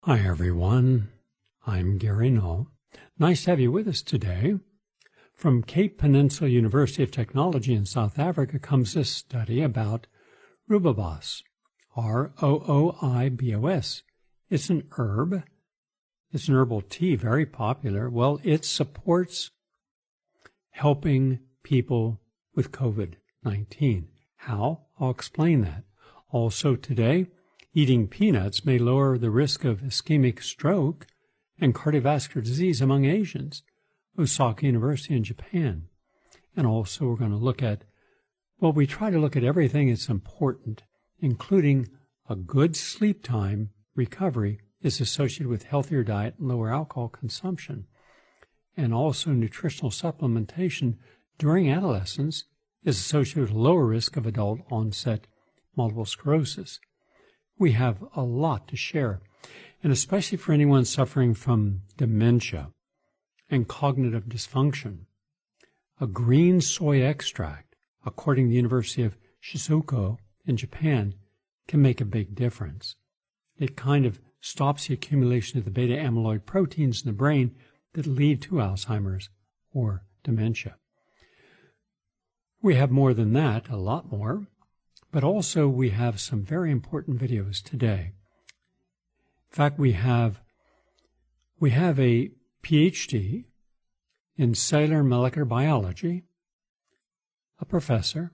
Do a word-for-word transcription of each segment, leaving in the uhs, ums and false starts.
Hi, everyone. I'm Gary Null. Nice to have you with us today. From Cape Peninsula University of Technology in South Africa comes this study about rooibos, R O O I B O S. It's an herb. It's an herbal tea, very popular. Well, it supports helping people with COVID nineteen. How? I'll explain that. Also today, eating peanuts may lower the risk of ischemic stroke and cardiovascular disease among Asians. Osaka University in Japan. And also we're going to look at, well, we try to look at everything that's important, including a good sleep time recovery is associated with healthier diet and lower alcohol consumption. And also nutritional supplementation during adolescence is associated with lower risk of adult onset multiple sclerosis. We have a lot to share, and especially for anyone suffering from dementia and cognitive dysfunction. A green soy extract, according to the University of Shizuoka in Japan, can make a big difference. It kind of stops the accumulation of the beta amyloid proteins in the brain that lead to Alzheimer's or dementia. We have more than that, a lot more, but also we have some very important videos today. In fact, we have, we have a P H D in cellular molecular biology, a professor.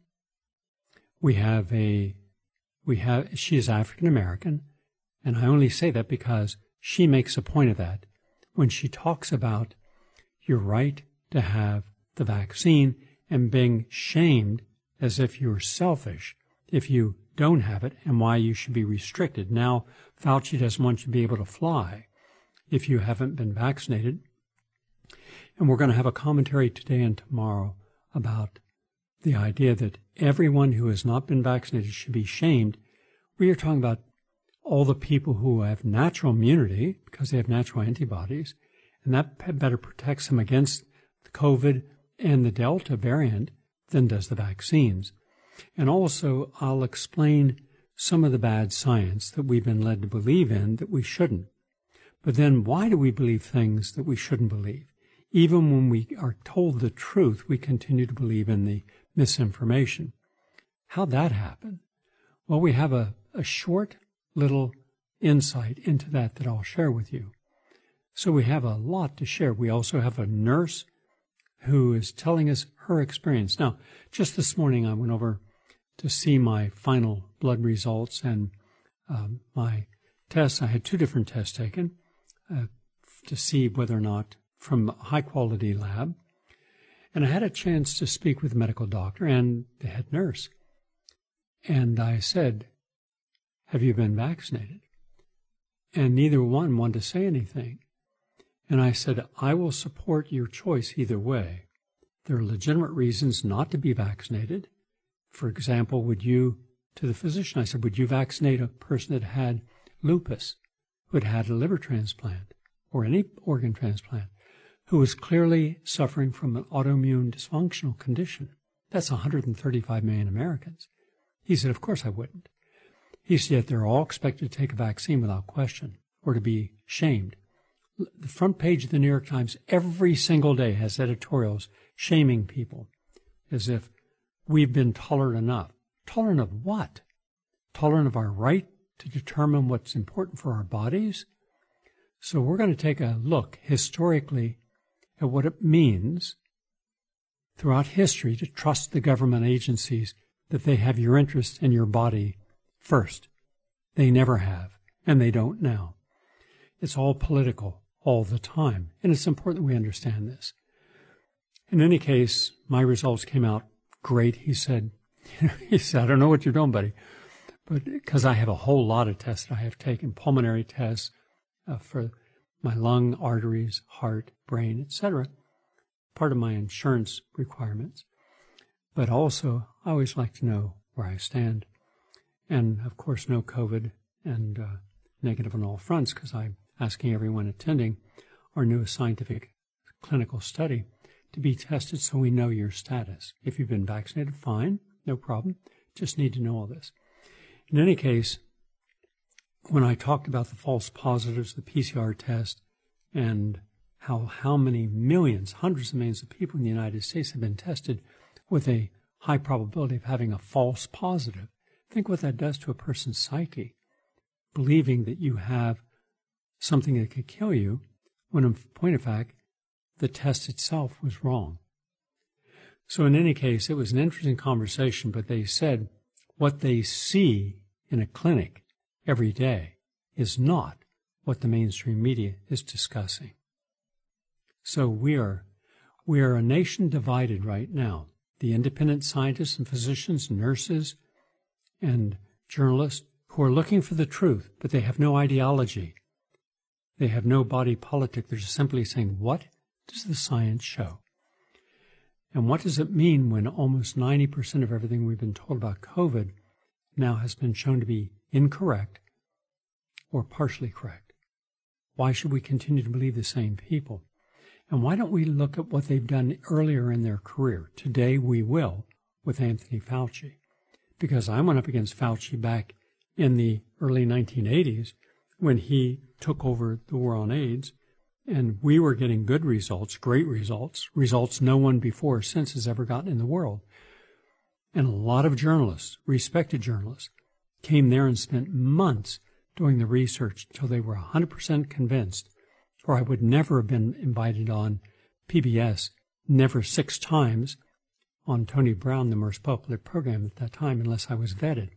We have a, we have, she is African American, and I only say that because she makes a point of that when she talks about your right to have the vaccine and being shamed as if you're selfish if you don't have it and why you should be restricted. Now, Fauci doesn't want you to be able to fly if you haven't been vaccinated. And we're going to have a commentary today and tomorrow about the idea that everyone who has not been vaccinated should be shamed. We are talking about all the people who have natural immunity because they have natural antibodies, and that better protects them against the COVID and the Delta variant than does the vaccines. And also, I'll explain some of the bad science that we've been led to believe in that we shouldn't. But then why do we believe things that we shouldn't believe? Even when we are told the truth, we continue to believe in the misinformation. How'd that happen? Well, we have a, a short little insight into that that I'll share with you. So we have a lot to share. We also have a nurse who is telling us her experience. Now, just this morning I went over to see my final blood results and um, my tests. I had two different tests taken uh, to see whether or not from a high-quality lab. And I had a chance to speak with the medical doctor and the head nurse. And I said, have you been vaccinated? And neither one wanted to say anything. And I said, I will support your choice either way. There are legitimate reasons not to be vaccinated. For example, would you, to the physician, I said, would you vaccinate a person that had lupus, who had had a liver transplant or any organ transplant, who was clearly suffering from an autoimmune dysfunctional condition? That's one hundred thirty-five million Americans. He said, of course I wouldn't. He said, yet they're all expected to take a vaccine without question or to be shamed. The front page of the New York Times every single day has editorials shaming people as if we've been tolerant enough. Tolerant of what? Tolerant of our right to determine what's important for our bodies? So we're going to take a look historically at what it means throughout history to trust the government agencies that they have your interest in your body first. They never have, and they don't now. It's all political all the time, and it's important that we understand this. In any case, my results came out great. He said, he said, I don't know what you're doing, buddy, but because I have a whole lot of tests that I have taken, pulmonary tests uh, for my lung, arteries, heart, brain, et cetera, part of my insurance requirements. But also, I always like to know where I stand. And, of course, no COVID and uh, negative on all fronts, because I'm asking everyone attending our newest scientific clinical study to be tested so we know your status. If you've been vaccinated, fine, no problem. Just need to know all this. In any case, when I talked about the false positives, the P C R test, and how how many millions, hundreds of millions of people in the United States have been tested with a high probability of having a false positive. Think what that does to a person's psyche, believing that you have something that could kill you, when in point of fact, the test itself was wrong. So in any case, it was an interesting conversation, but they said what they see in a clinic every day is not what the mainstream media is discussing. So we are, we are a nation divided right now. The independent scientists and physicians, nurses, and journalists who are looking for the truth, but they have no ideology. They have no body politic. They're just simply saying, what does the science show? And what does it mean when almost ninety percent of everything we've been told about COVID now has been shown to be incorrect or partially correct? Why should we continue to believe the same people? And why don't we look at what they've done earlier in their career? Today we will with Anthony Fauci, because I went up against Fauci back in the early nineteen eighties when he took over the war on AIDS, and we were getting good results, great results, results no one before or since has ever gotten in the world. And a lot of journalists, respected journalists, came there and spent months doing the research until they were one hundred percent convinced, or I would never have been invited on P B S, never six times, on Tony Brown, the most popular program at that time, unless I was vetted.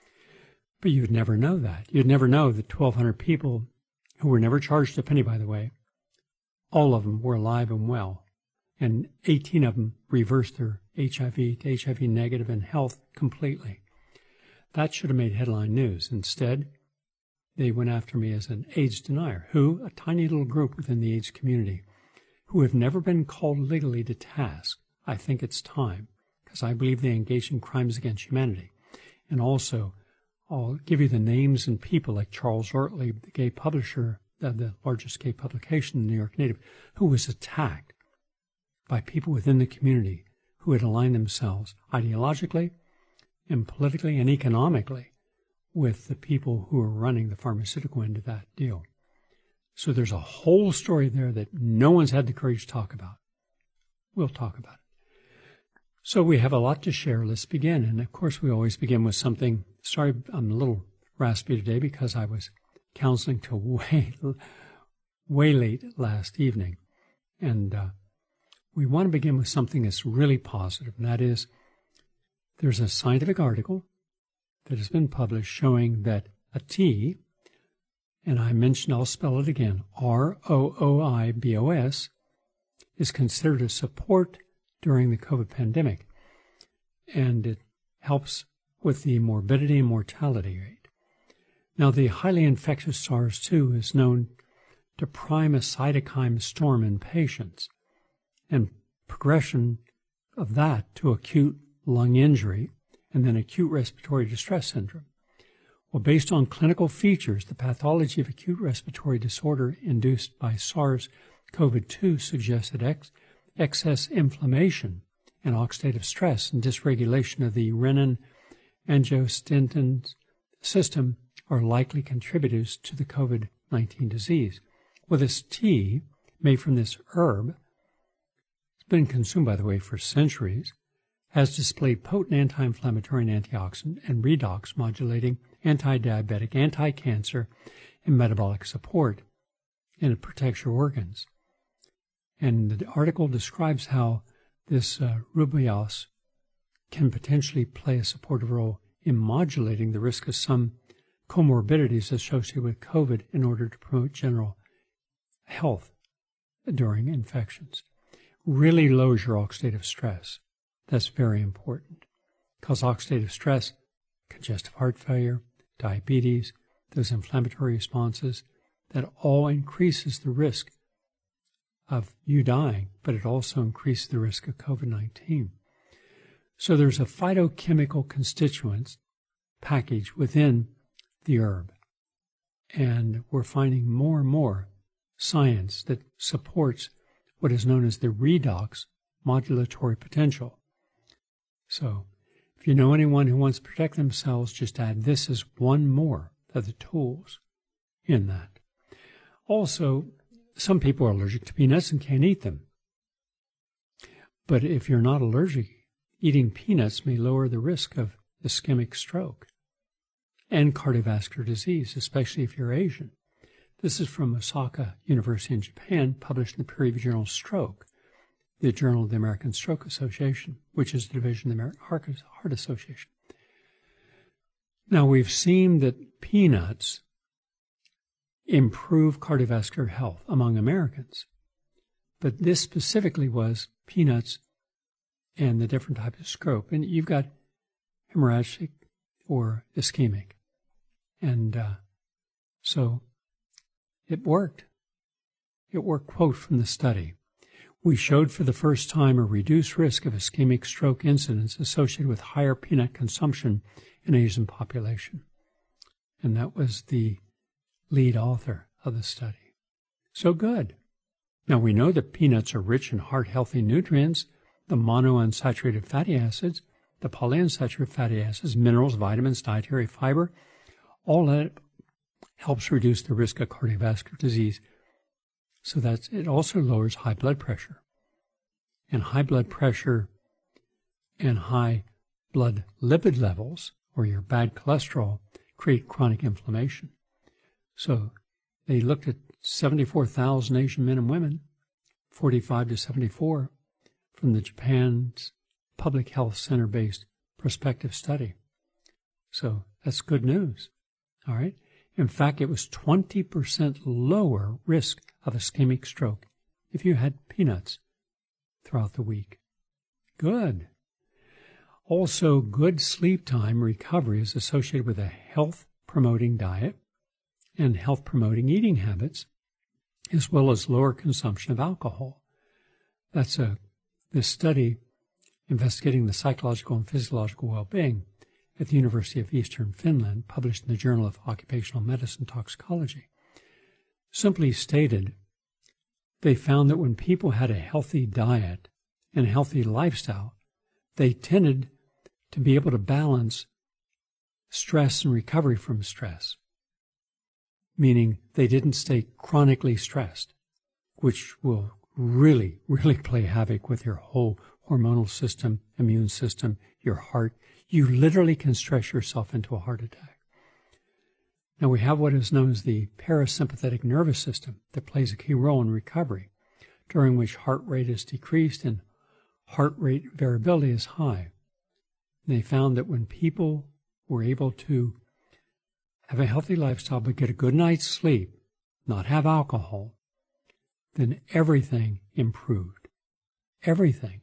But you'd never know that. You'd never know that twelve hundred people, who were never charged a penny, by the way, all of them were alive and well, and eighteen of them reversed their H I V to H I V negative and health completely. That should have made headline news. Instead, they went after me as an AIDS denier, who, a tiny little group within the AIDS community, who have never been called legally to task. I think it's time, because I believe they engage in crimes against humanity. And also, I'll give you the names and people like Charles Ortley, the gay publisher of the largest gay publication, the New York Native, who was attacked by people within the community who had aligned themselves ideologically and politically and economically with the people who are running the pharmaceutical end of that deal. So there's a whole story there that no one's had the courage to talk about. We'll talk about it. So we have a lot to share. Let's begin. And of course, we always begin with something. Sorry, I'm a little raspy today because I was counseling till way, way late last evening. And uh, we want to begin with something that's really positive, and that is there's a scientific article that has been published showing that a tea, and I mentioned, I'll spell it again, R O O I B O S, is considered a support during the COVID pandemic, and it helps with the morbidity and mortality rate. Now, the highly infectious SARS two is known to prime a cytokine storm in patients, and progression of that to acute lung injury and then acute respiratory distress syndrome. Well, based on clinical features, the pathology of acute respiratory disorder induced by SARS CoV two suggests that ex excess inflammation and oxidative stress and dysregulation of the renin-angiotensin system are likely contributors to the COVID nineteen disease. Well, this tea, made from this herb, it's been consumed, by the way, for centuries, has displayed potent anti-inflammatory and antioxidant and redox modulating, anti-diabetic, anti-cancer, and metabolic support, and it protects your organs. And the article describes how this uh, rubiols can potentially play a supportive role in modulating the risk of some comorbidities associated with COVID in order to promote general health during infections. Really lowers your oxidative stress. That's very important, because oxidative stress, congestive heart failure, diabetes, those inflammatory responses, that all increases the risk of you dying, but it also increases the risk of COVID nineteen. So there's a phytochemical constituents package within the herb, and we're finding more and more science that supports what is known as the redox modulatory potential. So if you know anyone who wants to protect themselves, just add this as one more of the tools in that. Also, some people are allergic to peanuts and can't eat them. But if you're not allergic, eating peanuts may lower the risk of ischemic stroke and cardiovascular disease, especially if you're Asian. This is from Osaka University in Japan, published in the peer-reviewed journal Stroke, the Journal of the American Stroke Association, which is the division of the American Heart Association. Now, we've seen that peanuts improve cardiovascular health among Americans, but this specifically was peanuts and the different types of stroke. And you've got hemorrhagic or ischemic. And uh, so it worked. It worked, quote from the study. We showed for the first time a reduced risk of ischemic stroke incidence associated with higher peanut consumption in Asian population. And that was the lead author of the study. So good. Now we know that peanuts are rich in heart-healthy nutrients, the monounsaturated fatty acids, the polyunsaturated fatty acids, minerals, vitamins, dietary fiber. All that helps reduce the risk of cardiovascular disease. So that it also lowers high blood pressure. And high blood pressure and high blood lipid levels, or your bad cholesterol, create chronic inflammation. So they looked at seventy-four thousand Asian men and women, forty-five to seventy-four, from the Japan's Public Health Center-based prospective study. So that's good news. All right. In fact, it was twenty percent lower risk of ischemic stroke if you had peanuts throughout the week. Good. Also, good sleep time recovery is associated with a health-promoting diet and health-promoting eating habits, as well as lower consumption of alcohol. That's a this study investigating the psychological and physiological well-being at the University of Eastern Finland, published in the Journal of Occupational Medicine Toxicology. Simply stated, they found that when people had a healthy diet and a healthy lifestyle, they tended to be able to balance stress and recovery from stress, meaning they didn't stay chronically stressed, which will really, really play havoc with your whole hormonal system, immune system, your heart. You literally can stress yourself into a heart attack. Now, we have what is known as the parasympathetic nervous system that plays a key role in recovery, during which heart rate is decreased and heart rate variability is high. They found that when people were able to have a healthy lifestyle but get a good night's sleep, not have alcohol, then everything improved. Everything.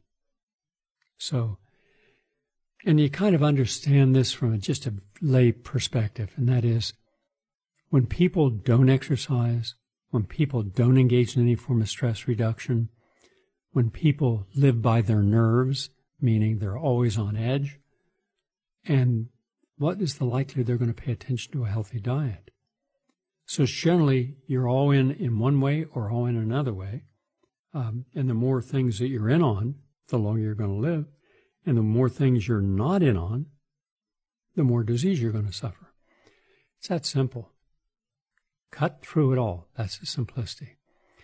So, and you kind of understand this from just a lay perspective, and that is, when people don't exercise, when people don't engage in any form of stress reduction, when people live by their nerves, meaning they're always on edge, and what is the likelihood they're going to pay attention to a healthy diet? So generally, you're all in in one way or all in another way. Um, and the more things that you're in on, the longer you're going to live. And the more things you're not in on, the more disease you're going to suffer. It's that simple. Cut through it all. That's the simplicity.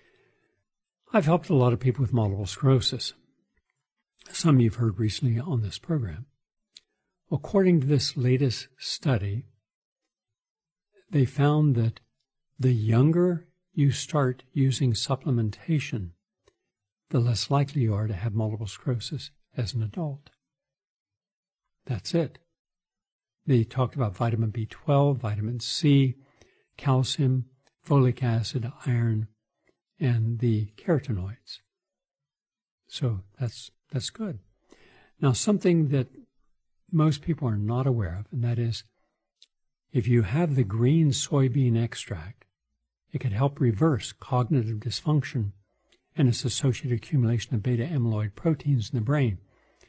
I've helped a lot of people with multiple sclerosis. Some you've heard recently on this program. According to this latest study, they found that the younger you start using supplementation, the less likely you are to have multiple sclerosis as an adult. That's it. They talked about vitamin B twelve, vitamin C, calcium, folic acid, iron, and the carotenoids. So that's that's good. Now, something that most people are not aware of, and that is, if you have the green soybean extract, it can help reverse cognitive dysfunction and its associated accumulation of beta amyloid proteins in the brain.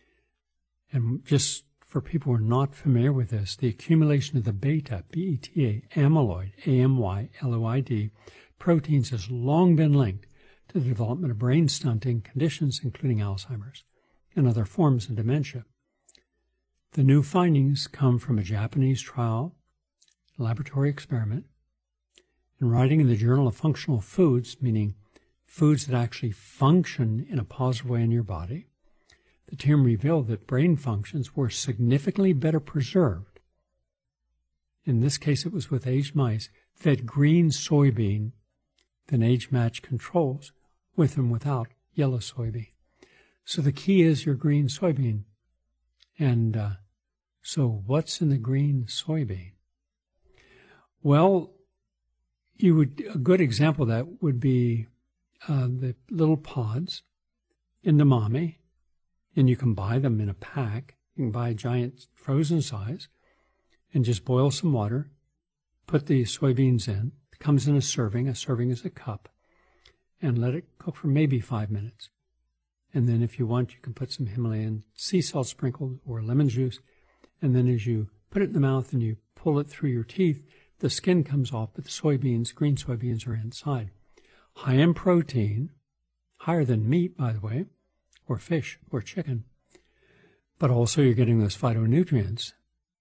And just for people who are not familiar with this, the accumulation of the beta, B E T A, amyloid, A M Y L O I D, proteins has long been linked to the development of brain stunting conditions, including Alzheimer's and other forms of dementia. The new findings come from a Japanese trial, laboratory experiment, And writing in the Journal of Functional Foods, meaning foods that actually function in a positive way in your body, the team revealed that brain functions were significantly better preserved. In this case, it was with aged mice fed green soybean than age-matched controls with and without yellow soybean. So the key is your green soybean. And uh, so what's in the green soybean? Well, you would a good example of that would be uh, the little pods edamame, and you can buy them in a pack. You can buy a giant frozen size and just boil some water, put the soybeans in. It comes in a serving. A serving is a cup, and let it cook for maybe five minutes. And then if you want, you can put some Himalayan sea salt sprinkled or lemon juice, and then as you put it in the mouth and you pull it through your teeth, the skin comes off, but the soybeans, green soybeans, are inside. High in protein, higher than meat, by the way, or fish or chicken. But also you're getting those phytonutrients.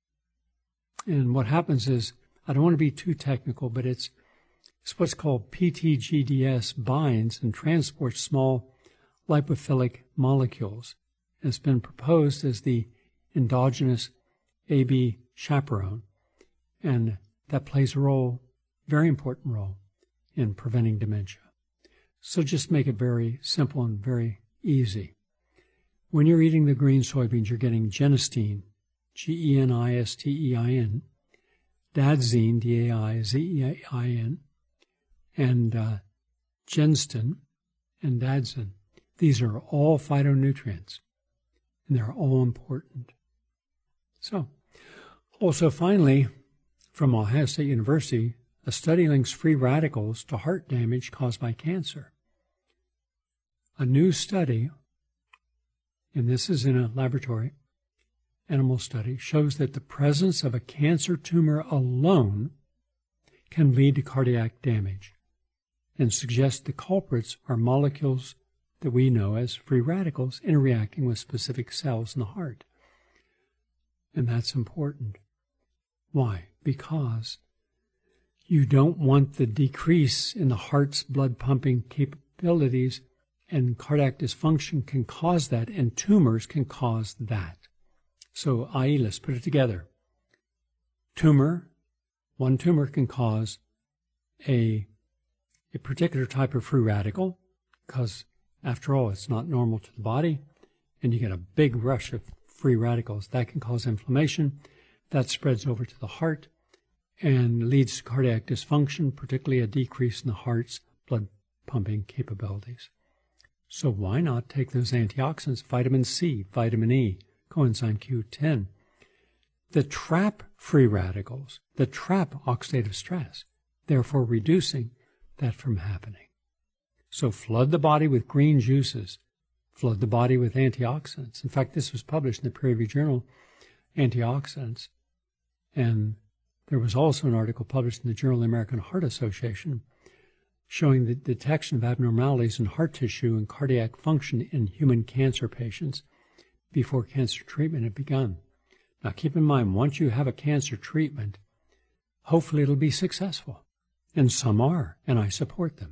And what happens is, I don't want to be too technical, but it's, it's what's called P T G D S binds and transports small lipophilic molecules. And it's been proposed as the endogenous A B chaperone. And that plays a role, very important role, in preventing dementia. So just make it very simple and very easy. When you're eating the green soybeans, you're getting genistein, G E N I S T E I N, dadzine, D A I Z E I N, and uh, genstin and dadzin. These are all phytonutrients, and they're all important. So, also finally, from Ohio State University, a study links free radicals to heart damage caused by cancer. A new study, and this is in a laboratory, animal study, shows that the presence of a cancer tumor alone can lead to cardiac damage and suggests the culprits are molecules that we know as free radicals interacting with specific cells in the heart. And that's important. Why? Because you don't want the decrease in the heart's blood pumping capabilities, and cardiac dysfunction can cause that, and tumors can cause that. So, that is, let's put it together. Tumor, one tumor can cause a, a particular type of free radical, because after all, it's not normal to the body, and you get a big rush of free radicals. That can cause inflammation. That spreads over to the heart and leads to cardiac dysfunction, particularly a decrease in the heart's blood pumping capabilities. So why not take those antioxidants, vitamin C, vitamin E, coenzyme Q ten, that trap free radicals, that trap oxidative stress, therefore reducing that from happening. So flood the body with green juices, flood the body with antioxidants. In fact, this was published in the peer-reviewed journal, Antioxidants. And there was also an article published in the Journal of the American Heart Association showing the detection of abnormalities in heart tissue and cardiac function in human cancer patients before cancer treatment had begun. Now keep in mind, once you have a cancer treatment, hopefully it'll be successful. And some are, and I support them.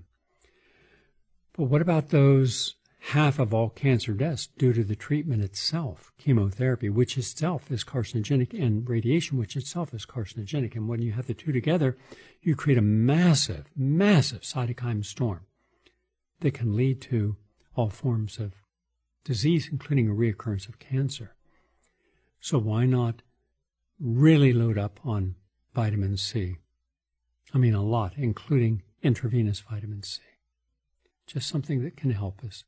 But what about those half of all cancer deaths due to the treatment itself, chemotherapy, which itself is carcinogenic, and radiation, which itself is carcinogenic? And when you have the two together, you create a massive, massive cytokine storm that can lead to all forms of disease, including a reoccurrence of cancer. So why not really load up on vitamin C? I mean, a lot, including intravenous vitamin C. Just something that can help us.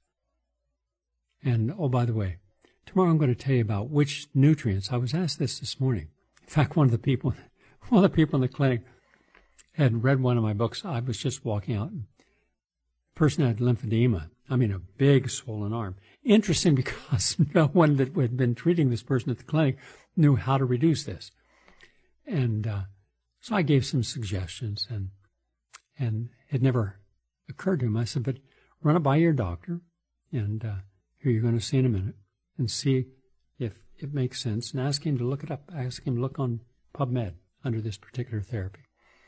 And, oh, by the way, tomorrow I'm going to tell you about which nutrients. I was asked this this morning. In fact, one of the people, one of the people in the clinic had read one of my books. I was just walking out. And the person had lymphedema. I mean, a big swollen arm. Interesting, because no one that had been treating this person at the clinic knew how to reduce this. And uh, so I gave some suggestions, and and it never occurred to him. I said, but run it by your doctor, and uh, who you're going to see in a minute, and see if it makes sense, and ask him to look it up. Ask him to look on PubMed under this particular therapy.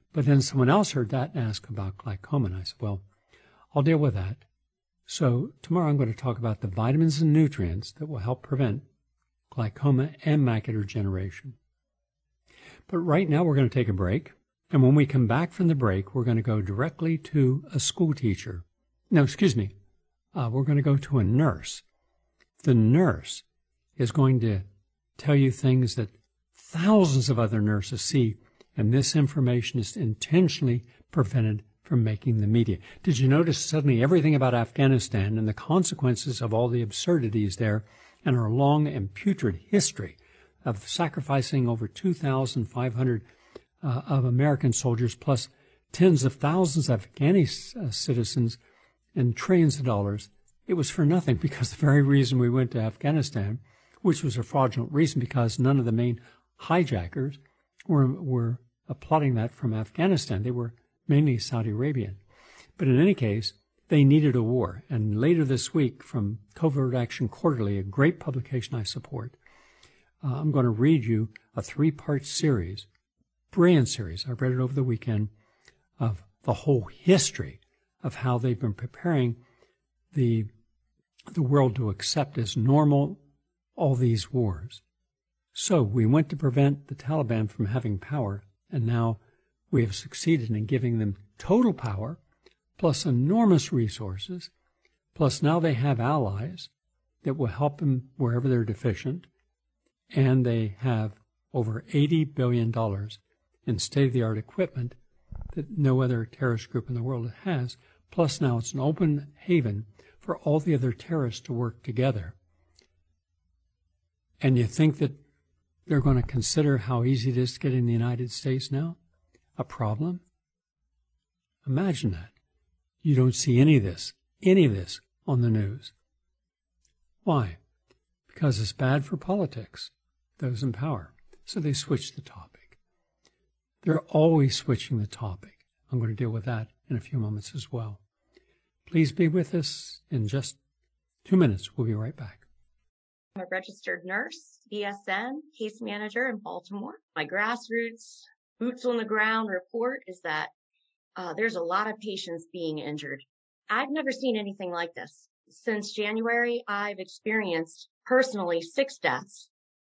But then someone else heard that and asked about glaucoma, and I said, well, I'll deal with that. So tomorrow I'm going to talk about the vitamins and nutrients that will help prevent glaucoma and macular degeneration. But right now we're going to take a break. And when we come back from the break, we're going to go directly to a school teacher. No, excuse me. Uh, we're going to go to a nurse. The nurse is going to tell you things that thousands of other nurses see, and this information is intentionally prevented from making the media. Did you notice suddenly everything about Afghanistan and the consequences of all the absurdities there and our long and putrid history of sacrificing over two thousand five hundred uh, of American soldiers plus tens of thousands of Afghani uh, citizens and trillions of dollars? It was for nothing, because the very reason we went to Afghanistan, which was a fraudulent reason because none of the main hijackers were, were plotting that from Afghanistan. They were mainly Saudi Arabian. But in any case, they needed a war. And later this week, from Covert Action Quarterly, a great publication I support, uh, I'm going to read you a three-part series, brilliant series, I read it over the weekend, of the whole history of how they've been preparing the, the world to accept as normal all these wars. So we went to prevent the Taliban from having power, and now we have succeeded in giving them total power, plus enormous resources, plus now they have allies that will help them wherever they're deficient, and they have over eighty billion dollars in state-of-the-art equipment that no other terrorist group in the world has, plus now it's an open haven for all the other terrorists to work together. And you think that they're going to consider how easy it is to get in the United States now? A problem? Imagine that. You don't see any of this, any of this on the news. Why? Because it's bad for politics, those in power. So they switch the topic. They're always switching the topic. I'm going to deal with that in a few moments as well. Please be with us in just two minutes. We'll be right back. I'm a registered nurse, B S N, case manager in Baltimore. My grassroots, boots on the ground report is that uh, there's a lot of patients being injured. I've never seen anything like this. Since January, I've experienced personally six deaths,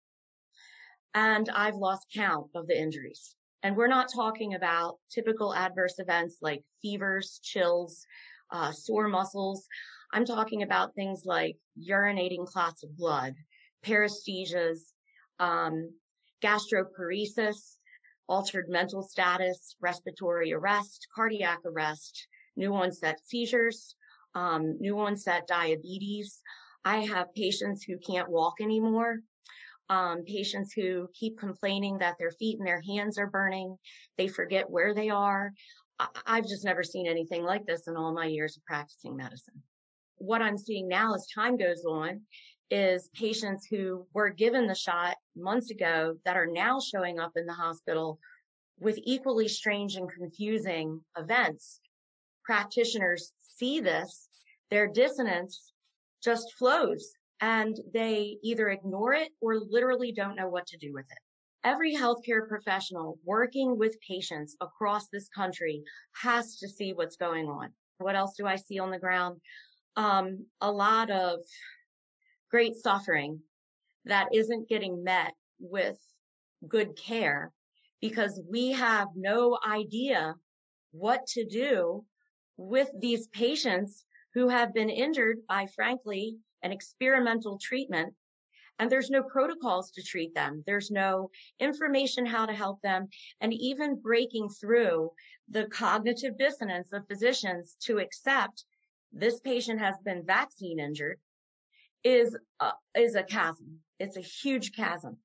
and I've lost count of the injuries. And we're not talking about typical adverse events like fevers, chills, uh, sore muscles. I'm talking about things like urinating clots of blood, paresthesias, um, gastroparesis, altered mental status, respiratory arrest, cardiac arrest, new onset seizures, um, new onset diabetes. I have patients who can't walk anymore, um, patients who keep complaining that their feet and their hands are burning. They forget where they are. I- I've just never seen anything like this in all my years of practicing medicine. What I'm seeing now as time goes on is patients who were given the shot months ago that are now showing up in the hospital with equally strange and confusing events. Practitioners see this, their dissonance just flows, and they either ignore it or literally don't know what to do with it. Every healthcare professional working with patients across this country has to see what's going on. What else do I see on the ground? Um, a lot of great suffering that isn't getting met with good care because we have no idea what to do with these patients who have been injured by, frankly, an experimental treatment. And there's no protocols to treat them. There's no information how to help them. And even breaking through the cognitive dissonance of physicians to accept this patient has been vaccine injured is a, is a chasm. It's a huge chasm.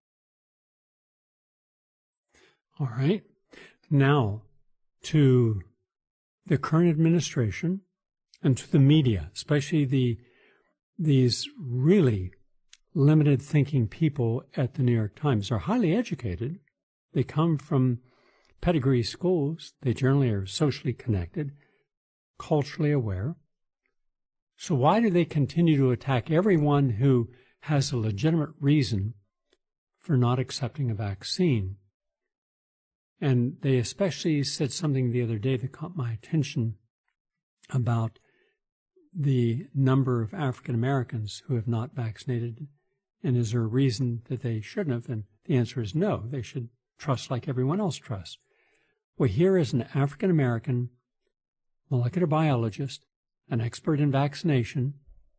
All right. Now to the current administration and to the media, especially the these really limited thinking people at the New York Times. Are highly educated. They come from pedigree schools. They generally are socially connected, culturally aware. So why do they continue to attack everyone who has a legitimate reason for not accepting a vaccine? And they especially said something the other day that caught my attention about the number of African Americans who have not vaccinated. And is there a reason that they shouldn't have? And the answer is no. They should trust like everyone else trusts. Well, here is an African American molecular biologist, an expert in vaccination,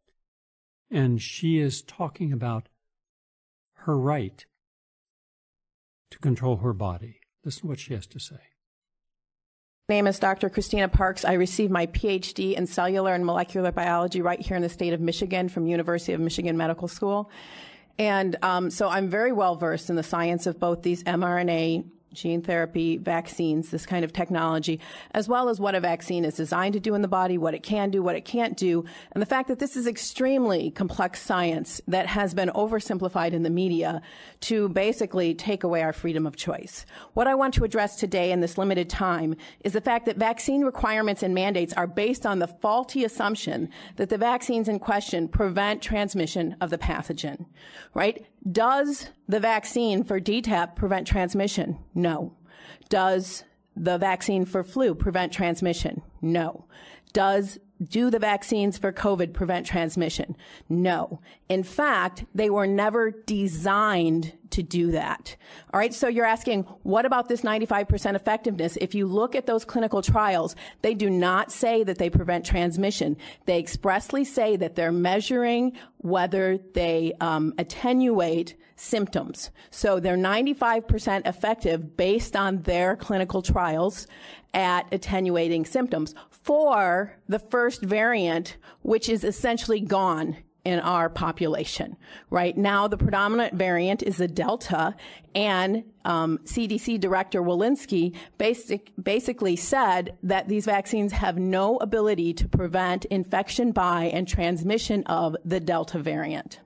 and she is talking about her right to control her body. Listen to what she has to say. My name is Doctor Christina Parks. I received my P H D in cellular and molecular biology right here in the state of Michigan from University of Michigan Medical School. And um, so I'm very well versed in the science of both these mRNA gene therapy, vaccines, this kind of technology, as well as what a vaccine is designed to do in the body, what it can do, what it can't do, and the fact that this is extremely complex science that has been oversimplified in the media to basically take away our freedom of choice. What I want to address today in this limited time is the fact that vaccine requirements and mandates are based on the faulty assumption that the vaccines in question prevent transmission of the pathogen, right? Does the vaccine for D TaP prevent transmission? No. Does the vaccine for flu prevent transmission? No. Does do the vaccines for COVID prevent transmission? No. In fact, they were never designed to do that. All right, so you're asking, what about this ninety-five percent effectiveness? If you look at those clinical trials, they do not say that they prevent transmission. They expressly say that they're measuring whether they um, attenuate symptoms. So they're ninety-five percent effective based on their clinical trials at attenuating symptoms for the first variant, which is essentially gone in our population. Right now, the predominant variant is the Delta, and um, C D C Director Walensky basic, basically said that these vaccines have no ability to prevent infection by and transmission of the Delta variant.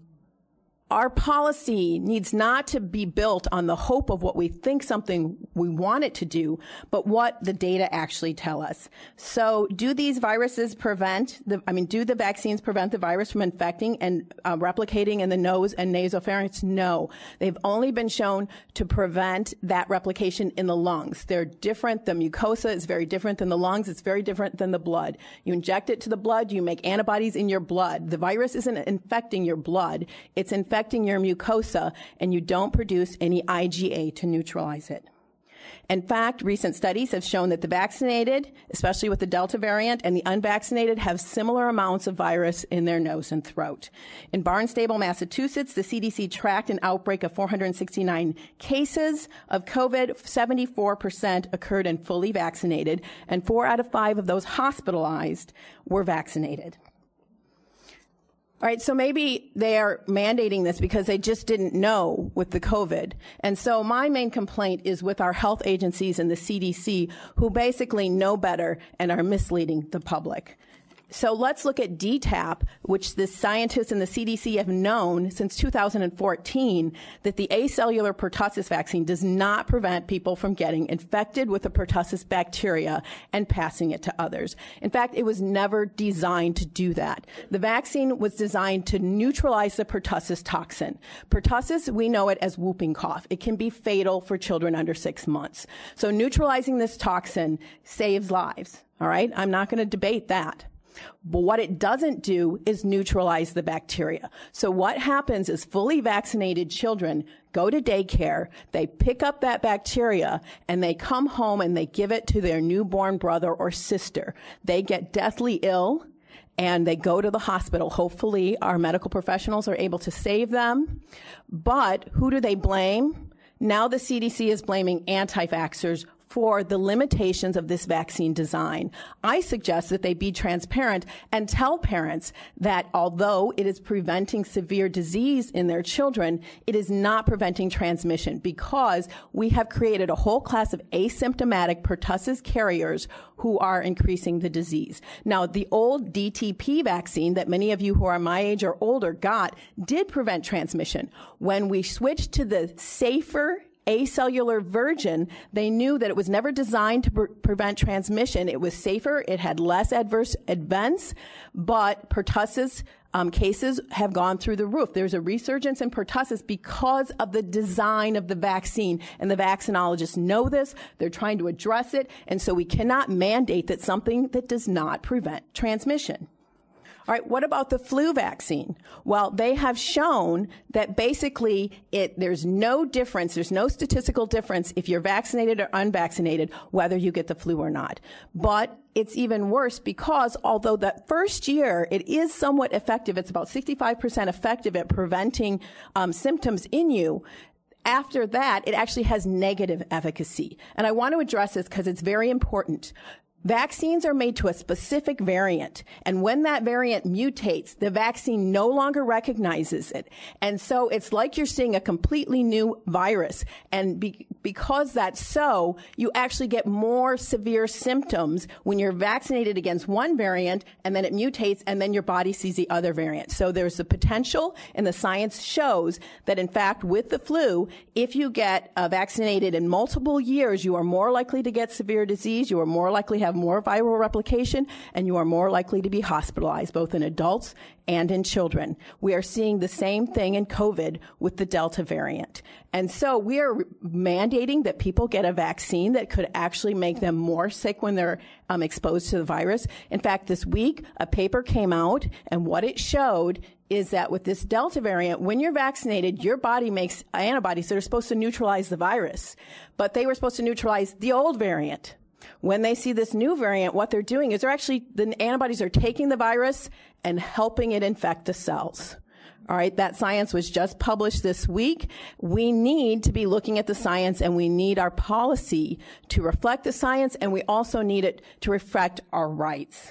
Our policy needs not to be built on the hope of what we think something we want it to do, but what the data actually tell us. So do these viruses prevent, the, I mean, do the vaccines prevent the virus from infecting and uh, replicating in the nose and nasopharynx? No. They've only been shown to prevent that replication in the lungs. They're different. The mucosa is very different than the lungs. It's very different than the blood. You inject it to the blood, you make antibodies in your blood. The virus isn't infecting your blood. It's infecting your mucosa, and you don't produce any I G A to neutralize it. In fact, recent studies have shown that the vaccinated, especially with the Delta variant, and the unvaccinated have similar amounts of virus in their nose and throat. In Barnstable, Massachusetts, the C D C tracked an outbreak of four hundred sixty-nine cases of COVID. seventy-four percent occurred in fully vaccinated, and four out of five of those hospitalized were vaccinated. All right, so maybe they are mandating this because they just didn't know with the COVID. And so my main complaint is with our health agencies and the C D C, who basically know better and are misleading the public. So let's look at D TaP, which the scientists and the C D C have known since two thousand fourteen that the acellular pertussis vaccine does not prevent people from getting infected with the pertussis bacteria and passing it to others. In fact, it was never designed to do that. The vaccine was designed to neutralize the pertussis toxin. Pertussis, we know it as whooping cough. It can be fatal for children under six months. So neutralizing this toxin saves lives. All right? I'm not going to debate that. But what it doesn't do is neutralize the bacteria. So what happens is fully vaccinated children go to daycare, they pick up that bacteria, and they come home and they give it to their newborn brother or sister. They get deathly ill, and they go to the hospital. Hopefully, our medical professionals are able to save them. But who do they blame? Now the C D C is blaming anti-vaxxers for the limitations of this vaccine design. I suggest that they be transparent and tell parents that although it is preventing severe disease in their children, it is not preventing transmission, because we have created a whole class of asymptomatic pertussis carriers who are increasing the disease. Now, the old D T P vaccine that many of you who are my age or older got did prevent transmission. When we switched to the safer acellular version, they knew that it was never designed to pre- prevent transmission. It was safer, it had less adverse events, but pertussis um, cases have gone through the roof. There's a resurgence in pertussis because of the design of the vaccine, and the vaccinologists know this. They're trying to address it, and so we cannot mandate that something that does not prevent transmission. All right, what about the flu vaccine? Well, they have shown that basically it, there's no difference, there's no statistical difference if you're vaccinated or unvaccinated, whether you get the flu or not. But it's even worse because although that first year it is somewhat effective, it's about sixty-five percent effective at preventing um, symptoms in you, after that, it actually has negative efficacy. And I want to address this because it's very important. Vaccines are made to a specific variant, and when that variant mutates, the vaccine no longer recognizes it. And so it's like you're seeing a completely new virus. And be, because that's so, you actually get more severe symptoms when you're vaccinated against one variant, and then it mutates, and then your body sees the other variant. So there's the potential, and the science shows that, in fact, with the flu, if you get uh, vaccinated in multiple years, you are more likely to get severe disease, you are more likely to have more viral replication, and you are more likely to be hospitalized, both in adults and in children. We are seeing the same thing in COVID with the Delta variant. And so we are mandating that people get a vaccine that could actually make them more sick when they're um, exposed to the virus. In fact, this week, a paper came out, and what it showed is that with this Delta variant, when you're vaccinated, your body makes antibodies that are supposed to neutralize the virus, but they were supposed to neutralize the old variant. When they see this new variant, what they're doing is they're actually, the antibodies are taking the virus and helping it infect the cells. All right, that science was just published this week. We need to be looking at the science, and we need our policy to reflect the science, and we also need it to reflect our rights.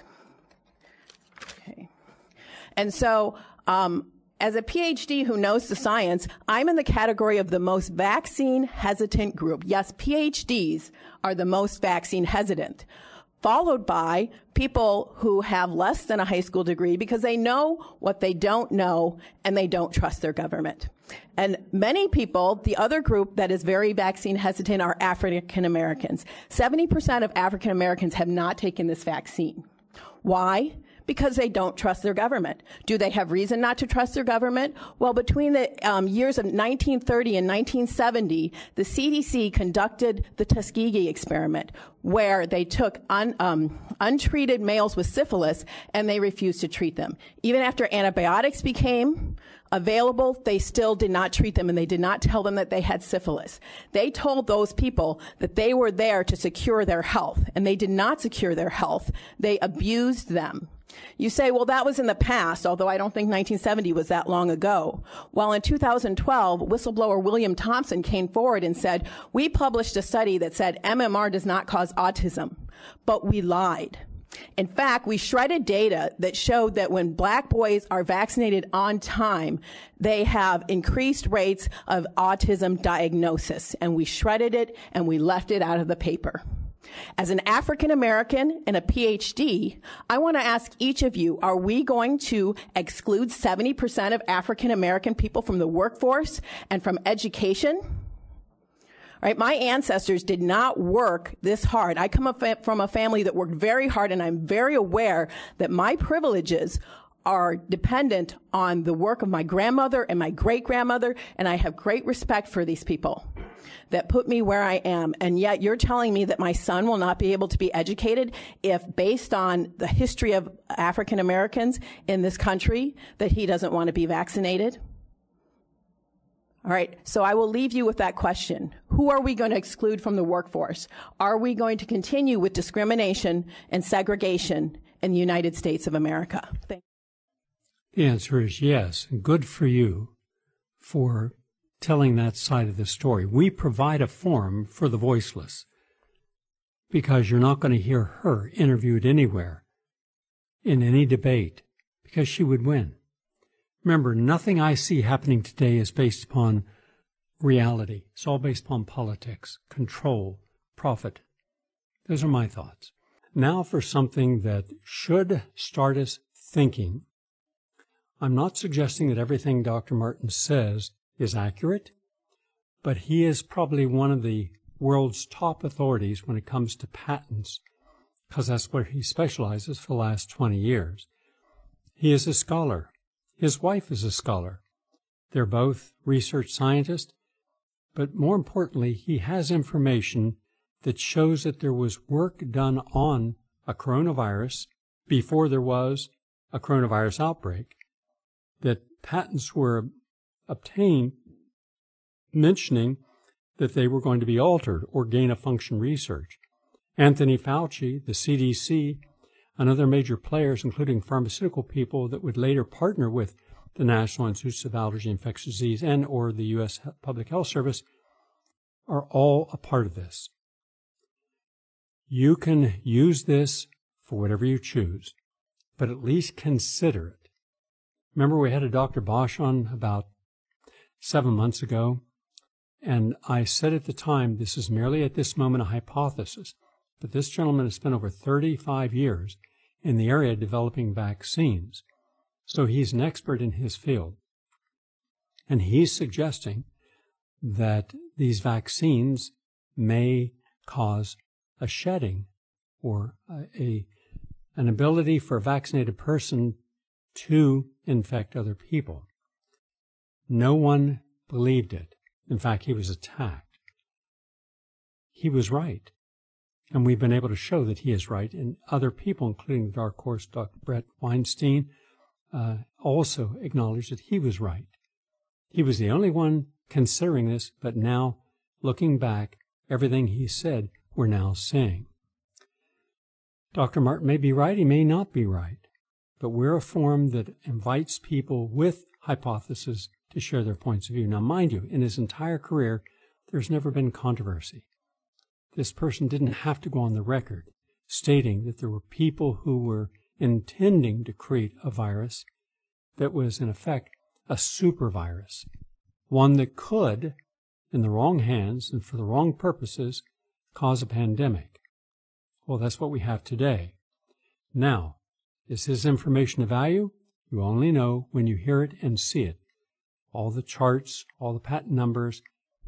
Okay. And so, um, as a PhD who knows the science, I'm in the category of the most vaccine hesitant group. Yes, PhDs are the most vaccine hesitant, followed by people who have less than a high school degree because they know what they don't know and they don't trust their government. And many people, the other group that is very vaccine hesitant, are African Americans. seventy percent of African Americans have not taken this vaccine. Why? Because they don't trust their government. Do they have reason not to trust their government? Well, between the um, years of nineteen thirty and nineteen seventy, the C D C conducted the Tuskegee experiment, where they took un, um, untreated males with syphilis and they refused to treat them. Even after antibiotics became available, they still did not treat them, and they did not tell them that they had syphilis. They told those people that they were there to secure their health, and they did not secure their health. They abused them. You say, well, that was in the past, although I don't think nineteen seventy was that long ago. Well, in two thousand twelve, whistleblower William Thompson came forward and said, we published a study that said M M R does not cause autism, but we lied. In fact, we shredded data that showed that when black boys are vaccinated on time, they have increased rates of autism diagnosis, and we shredded it and we left it out of the paper. As an African American and a PhD, I want to ask each of you, are we going to exclude seventy percent of African American people from the workforce and from education? All right, my ancestors did not work this hard. I come from a family that worked very hard, and I'm very aware that my privileges are dependent on the work of my grandmother and my great-grandmother, and I have great respect for these people that put me where I am. And yet you're telling me that my son will not be able to be educated if, based on the history of African Americans in this country, that he doesn't want to be vaccinated? All right, so I will leave you with that question. Who are we going to exclude from the workforce? Are we going to continue with discrimination and segregation in the United States of America? Thank you. The answer is yes. Good for you for telling that side of the story. We provide a forum for the voiceless because you're not going to hear her interviewed anywhere in any debate because she would win. Remember, nothing I see happening today is based upon reality. It's all based upon politics, control, profit. Those are my thoughts. Now for something that should start us thinking. I'm not suggesting that everything Doctor Martin says is accurate, but he is probably one of the world's top authorities when it comes to patents, because that's where he specializes for the last twenty years. He is a scholar. His wife is a scholar. They're both research scientists, but more importantly, he has information that shows that there was work done on a coronavirus before there was a coronavirus outbreak, that patents were obtained mentioning that they were going to be altered or gain-of-function research. Anthony Fauci, the C D C, and other major players, including pharmaceutical people that would later partner with the National Institute of Allergy and Infectious Disease and or the U S Public Health Service, are all a part of this. You can use this for whatever you choose, but at least consider it. Remember, we had a Doctor Bosch on about seven months ago, and I said at the time, this is merely at this moment a hypothesis, but this gentleman has spent over thirty-five years in the area developing vaccines, so he's an expert in his field. And he's suggesting that these vaccines may cause a shedding or a, a an ability for a vaccinated person to infect other people. No one believed it. In fact, he was attacked. He was right. And we've been able to show that he is right. And other people, including the dark horse, Doctor Brett Weinstein, uh, also acknowledged that he was right. He was the only one considering this, but now, looking back, everything he said, we're now seeing. Doctor Martin may be right, he may not be right, but we're a forum that invites people with hypotheses to share their points of view. Now, mind you, in his entire career, there's never been controversy. This person didn't have to go on the record stating that there were people who were intending to create a virus that was, in effect, a super virus, one that could, in the wrong hands and for the wrong purposes, cause a pandemic. Well, that's what we have today. Now, is his information of value? You only know when you hear it and see it. All the charts, all the patent numbers,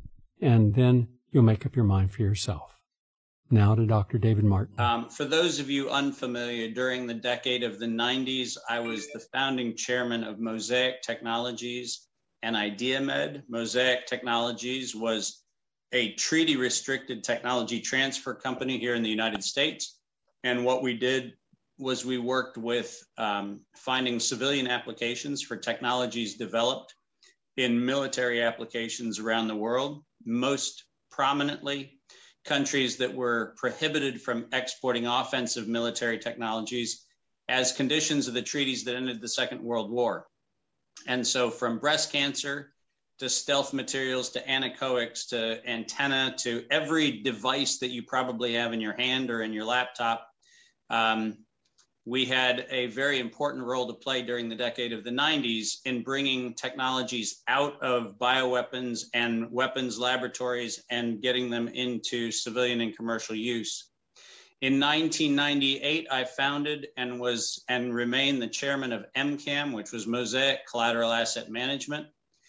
and then you'll make up your mind for yourself. Now to Doctor David Martin. Um, for those of you unfamiliar, during the decade of the nineties, I was the founding chairman of Mosaic Technologies and IdeaMed. Mosaic Technologies was a treaty-restricted technology transfer company here in the United States. And what we did was we worked with um, finding civilian applications for technologies developed in military applications around the world, most prominently countries that were prohibited from exporting offensive military technologies as conditions of the treaties that ended the Second World War. And so from breast cancer to stealth materials to anechoics to antenna to every device that you probably have in your hand or in your laptop, um, we had a very important role to play during the decade of the nineties in bringing technologies out of bioweapons and weapons laboratories and getting them into civilian and commercial use. In nineteen ninety-eight, I founded and was and remained the chairman of M CAM, which was Mosaic Collateral Asset Management.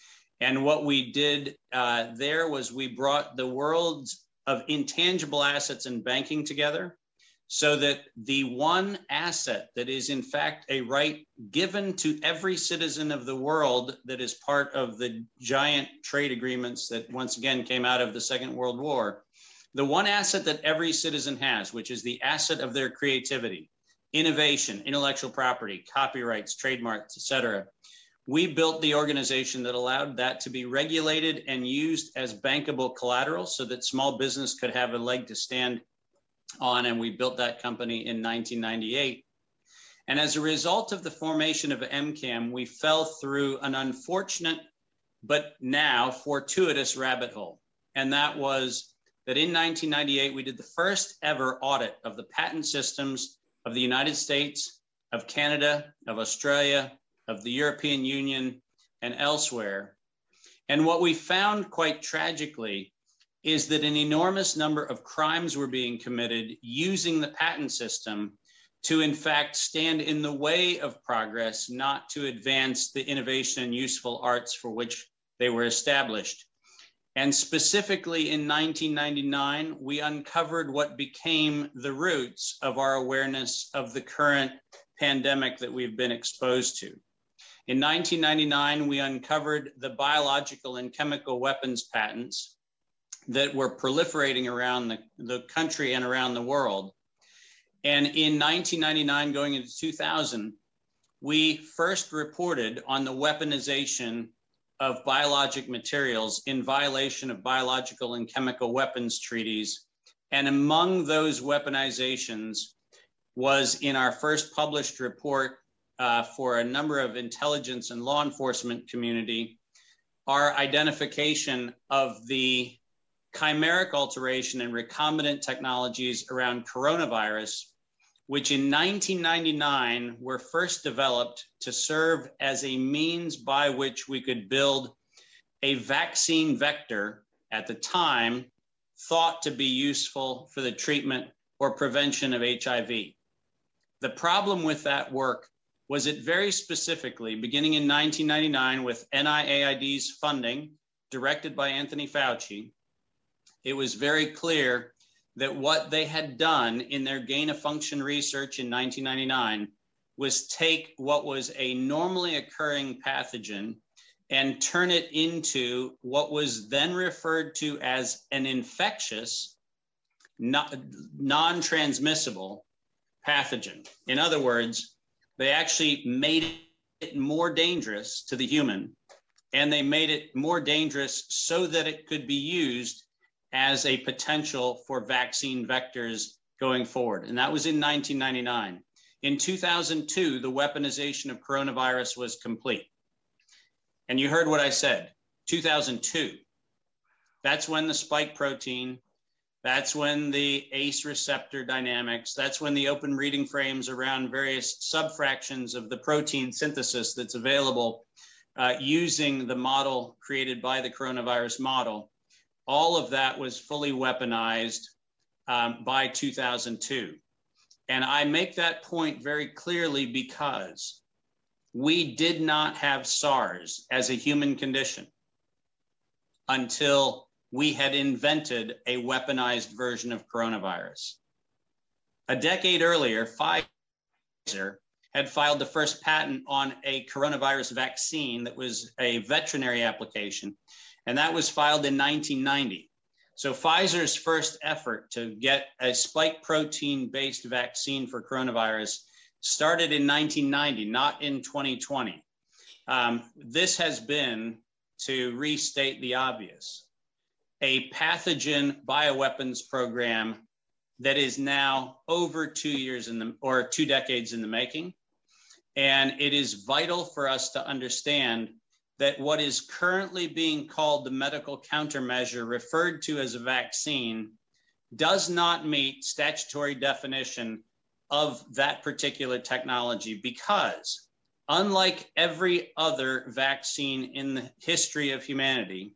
And what we did uh, there was we brought the worlds of intangible assets and banking together, so that the one asset that is in fact a right given to every citizen of the world that is part of the giant trade agreements that once again came out of the Second World War, the one asset that every citizen has, which is the asset of their creativity, innovation, intellectual property, copyrights, trademarks, et cetera. We built the organization that allowed that to be regulated and used as bankable collateral so that small business could have a leg to stand on, and we built that company in nineteen ninety-eight. And as a result of the formation of M CAM, we fell through an unfortunate, but now fortuitous rabbit hole. And that was that in nineteen ninety-eight, we did the first ever audit of the patent systems of the United States, of Canada, of Australia, of the European Union, and elsewhere. And what we found quite tragically is that an enormous number of crimes were being committed using the patent system to, in fact, stand in the way of progress, not to advance the innovation and useful arts for which they were established. And specifically in nineteen ninety-nine, we uncovered what became the roots of our awareness of the current pandemic that we've been exposed to. In nineteen ninety-nine, we uncovered the biological and chemical weapons patents that were proliferating around the, the country and around the world. And in nineteen ninety-nine, going into two thousand, we first reported on the weaponization of biologic materials in violation of biological and chemical weapons treaties. And among those weaponizations was in our first published report uh, for a number of intelligence and law enforcement community, our identification of the chimeric alteration and recombinant technologies around coronavirus, which in nineteen ninety-nine were first developed to serve as a means by which we could build a vaccine vector at the time thought to be useful for the treatment or prevention of H I V. The problem with that work was it very specifically, beginning in nineteen ninety-nine with N I A I D's funding directed by Anthony Fauci, it was very clear that what they had done in their gain of function research in nineteen ninety-nine was take what was a normally occurring pathogen and turn it into what was then referred to as an infectious, non-transmissible pathogen. In other words, they actually made it more dangerous to the human, and they made it more dangerous so that it could be used as a potential for vaccine vectors going forward. And that was in nineteen ninety-nine. In two thousand two, the weaponization of coronavirus was complete. And you heard what I said, two thousand two. That's when the spike protein, that's when the A C E receptor dynamics, that's when the open reading frames around various subfractions of the protein synthesis that's available uh, using the model created by the coronavirus model. All of that was fully weaponized um, by two thousand two. And I make that point very clearly because we did not have SARS as a human condition until we had invented a weaponized version of coronavirus. A decade earlier, Pfizer had filed the first patent on a coronavirus vaccine that was a veterinary application, and that was filed in nineteen ninety. So Pfizer's first effort to get a spike protein-based vaccine for coronavirus started in nineteen ninety, not in twenty twenty. Um, this has been, to restate the obvious, a pathogen bioweapons program that is now over two years in the, or two decades in the making. And it is vital for us to understand that what is currently being called the medical countermeasure, referred to as a vaccine, does not meet statutory definition of that particular technology, because unlike every other vaccine in the history of humanity,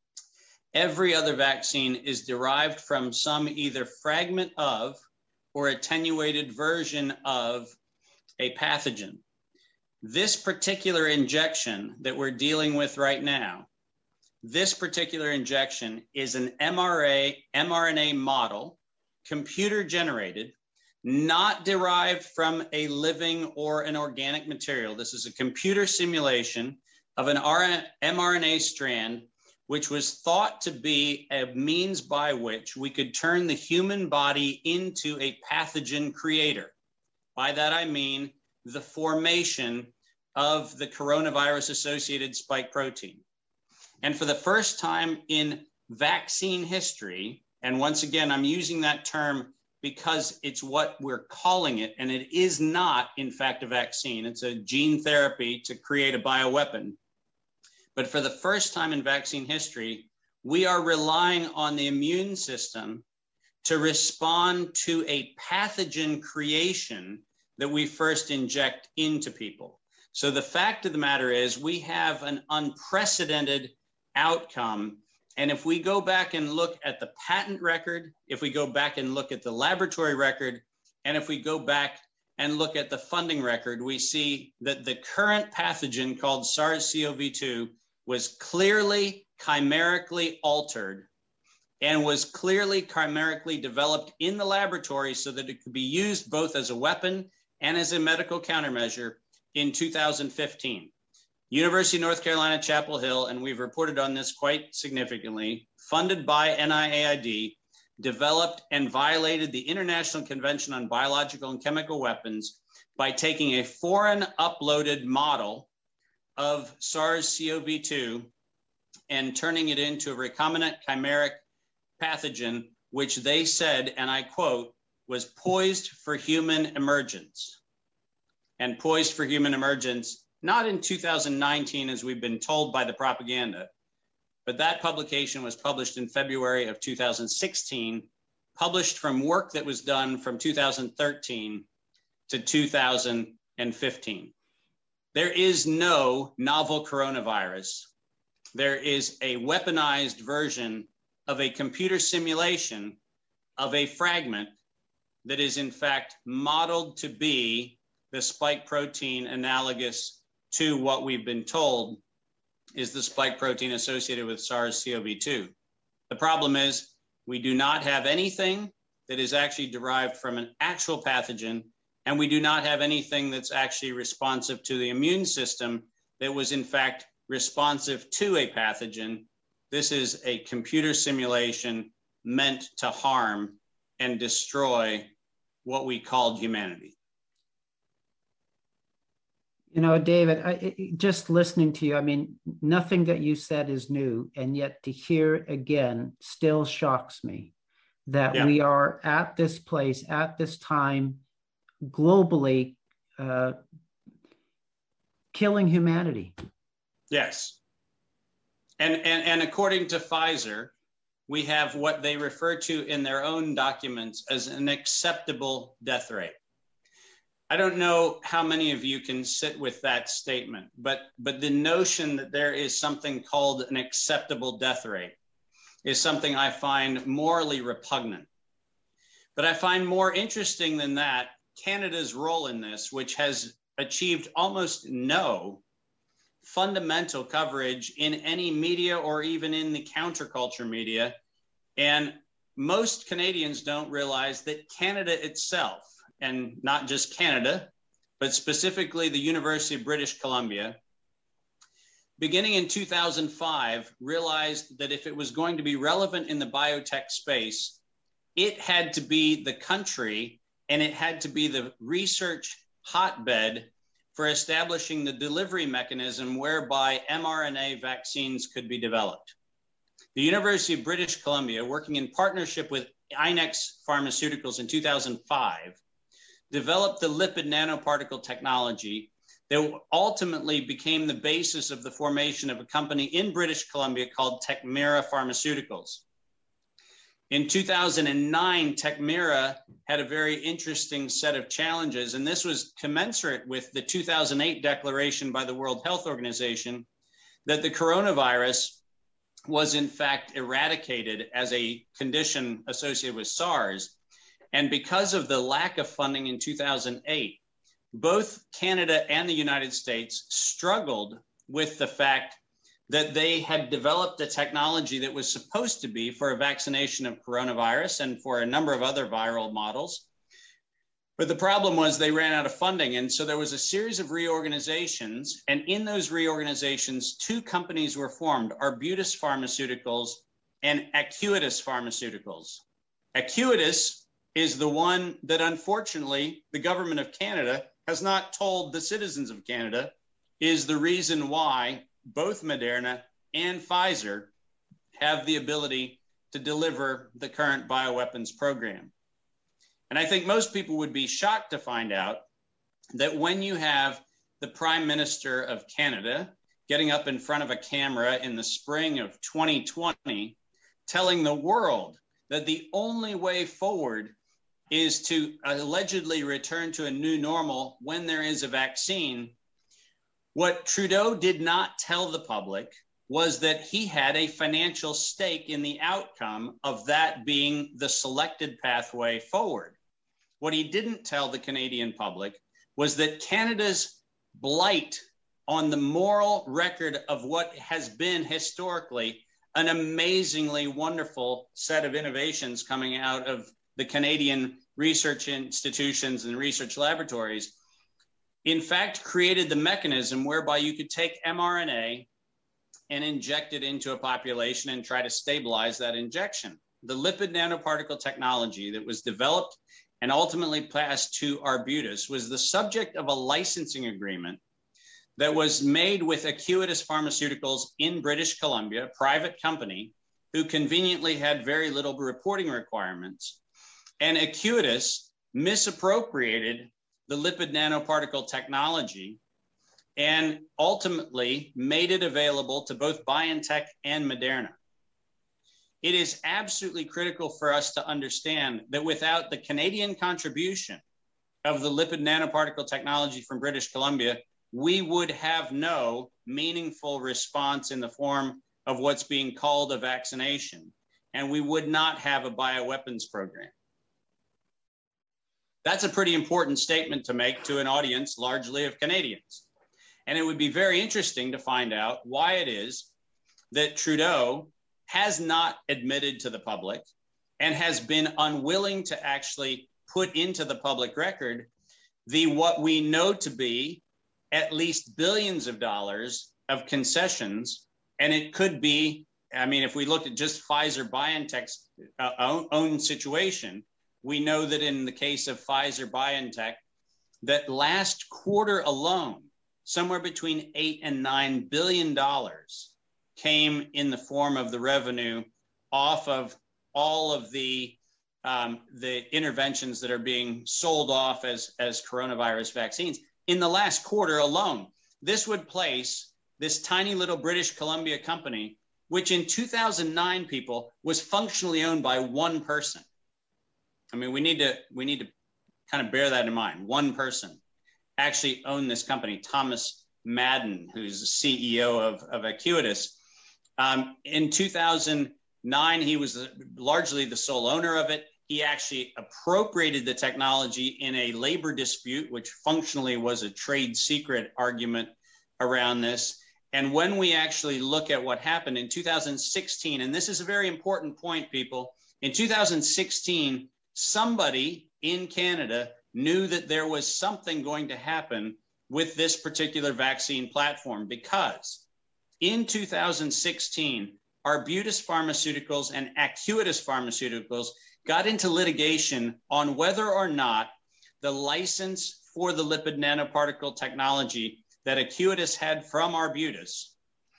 every other vaccine is derived from some either fragment of or attenuated version of a pathogen. This particular injection that we're dealing with right now, this particular injection is an M R A, mRNA model, computer generated, not derived from a living or an organic material. This is a computer simulation of an mRNA strand, which was thought to be a means by which we could turn the human body into a pathogen creator. By that, I mean the formation of the coronavirus associated spike protein. And for the first time in vaccine history, and once again, I'm using that term because it's what we're calling it, and it is not, in fact, a vaccine. It's a gene therapy to create a bioweapon. But for the first time in vaccine history, we are relying on the immune system to respond to a pathogen creation that we first inject into people. So the fact of the matter is we have an unprecedented outcome. And if we go back and look at the patent record, if we go back and look at the laboratory record, and if we go back and look at the funding record, we see that the current pathogen called SARS C o V two was clearly chimerically altered and was clearly chimerically developed in the laboratory so that it could be used both as a weapon and as a medical countermeasure in two thousand fifteen. University of North Carolina, Chapel Hill, and we've reported on this quite significantly, funded by N I A I D, developed and violated the International Convention on Biological and Chemical Weapons by taking a foreign uploaded model of SARS C o V two and turning it into a recombinant chimeric pathogen, which they said, and I quote, was poised for human emergence. And poised for human emergence, not in two thousand nineteen, as we've been told by the propaganda, but that publication was published in February of two thousand sixteen, published from work that was done from two thousand thirteen to two thousand fifteen. There is no novel coronavirus. There is a weaponized version of a computer simulation of a fragment that is in fact modeled to be the spike protein analogous to what we've been told is the spike protein associated with SARS C o V two. The problem is we do not have anything that is actually derived from an actual pathogen, and we do not have anything that's actually responsive to the immune system that was in fact responsive to a pathogen. This is a computer simulation meant to harm and destroy what we called humanity. You know, David, I, just listening to you, I mean, nothing that you said is new, and yet to hear again still shocks me that yeah. we are at this place, at this time, globally, uh, killing humanity. Yes. And, and, and according to Pfizer, we have what they refer to in their own documents as an acceptable death rate. I don't know how many of you can sit with that statement, but, but the notion that there is something called an acceptable death rate is something I find morally repugnant. But I find more interesting than that Canada's role in this, which has achieved almost no fundamental coverage in any media or even in the counterculture media. And most Canadians don't realize that Canada itself, and not just Canada, but specifically the University of British Columbia, beginning in two thousand five, realized that if it was going to be relevant in the biotech space, it had to be the country and it had to be the research hotbed for establishing the delivery mechanism whereby mRNA vaccines could be developed. The University of British Columbia, working in partnership with Inex Pharmaceuticals in two thousand five, developed the lipid nanoparticle technology that ultimately became the basis of the formation of a company in British Columbia called Tecmira Pharmaceuticals. In two thousand nine, Tecmira had a very interesting set of challenges, and this was commensurate with the two thousand eight declaration by the World Health Organization that the coronavirus was in fact eradicated as a condition associated with SARS. And because of the lack of funding in two thousand eight, both Canada and the United States struggled with the fact that they had developed a technology that was supposed to be for a vaccination of coronavirus and for a number of other viral models. But the problem was they ran out of funding. And so there was a series of reorganizations. And in those reorganizations, two companies were formed, Arbutus Pharmaceuticals and Acuitas Pharmaceuticals. Acuitas is the one that unfortunately the government of Canada has not told the citizens of Canada is the reason why both Moderna and Pfizer have the ability to deliver the current bioweapons program. And I think most people would be shocked to find out that when you have the Prime Minister of Canada getting up in front of a camera in the spring of twenty twenty, telling the world that the only way forward is to allegedly return to a new normal when there is a vaccine, what Trudeau did not tell the public was that he had a financial stake in the outcome of that being the selected pathway forward. What he didn't tell the Canadian public was that Canada's blight on the moral record of what has been historically an amazingly wonderful set of innovations coming out of the Canadian research institutions and research laboratories in fact, created the mechanism whereby you could take mRNA and inject it into a population and try to stabilize that injection. The lipid nanoparticle technology that was developed and ultimately passed to Arbutus was the subject of a licensing agreement that was made with Acuitas Pharmaceuticals in British Columbia, a private company who conveniently had very little reporting requirements. And Acuitas misappropriated the lipid nanoparticle technology and ultimately made it available to both BioNTech and Moderna. It is absolutely critical for us to understand that without the Canadian contribution of the lipid nanoparticle technology from British Columbia, we would have no meaningful response in the form of what's being called a vaccination, and we would not have a bioweapons program. That's a pretty important statement to make to an audience largely of Canadians. And it would be very interesting to find out why it is that Trudeau has not admitted to the public and has been unwilling to actually put into the public record the what we know to be at least billions of dollars of concessions. And it could be, I mean, if we look at just Pfizer BioNTech's uh, own, own situation, we know that in the case of Pfizer BioNTech, that last quarter alone, somewhere between eight and nine billion dollars came in the form of the revenue off of all of the um, the interventions that are being sold off as, as coronavirus vaccines. In the last quarter alone, this would place this tiny little British Columbia company, which in two thousand nine, people, was functionally owned by one person. I mean, we need to we need to kind of bear that in mind. One person actually owned this company, Thomas Madden, who's the C E O of, of Acuitas. Um, in two thousand nine, he was largely the sole owner of it. He actually appropriated the technology in a labor dispute, which functionally was a trade secret argument around this. And when we actually look at what happened in two thousand sixteen, and this is a very important point, people, in two thousand sixteen, somebody in Canada knew that there was something going to happen with this particular vaccine platform, because in two thousand sixteen, Arbutus Pharmaceuticals and Acuitas Pharmaceuticals got into litigation on whether or not the license for the lipid nanoparticle technology that Acuitas had from Arbutus